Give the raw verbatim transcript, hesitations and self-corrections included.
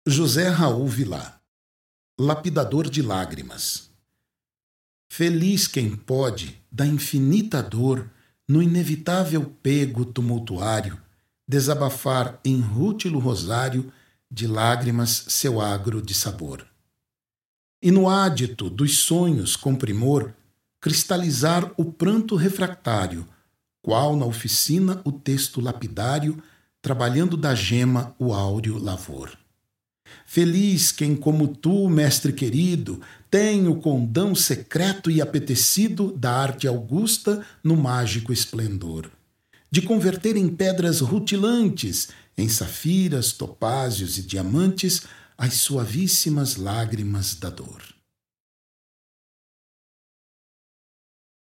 José Raul Vilá, lapidador de lágrimas. Feliz quem pode, da infinita dor, no inevitável pego tumultuário, desabafar em rútilo rosário de lágrimas seu agro de sabor. E no ádito dos sonhos com primor, cristalizar o pranto refractário, qual na oficina o texto lapidário, trabalhando da gema o áureo lavor. Feliz quem, como tu, mestre querido, tem o condão secreto e apetecido da arte augusta no mágico esplendor, de converter em pedras rutilantes, em safiras, topázios e diamantes, as suavíssimas lágrimas da dor.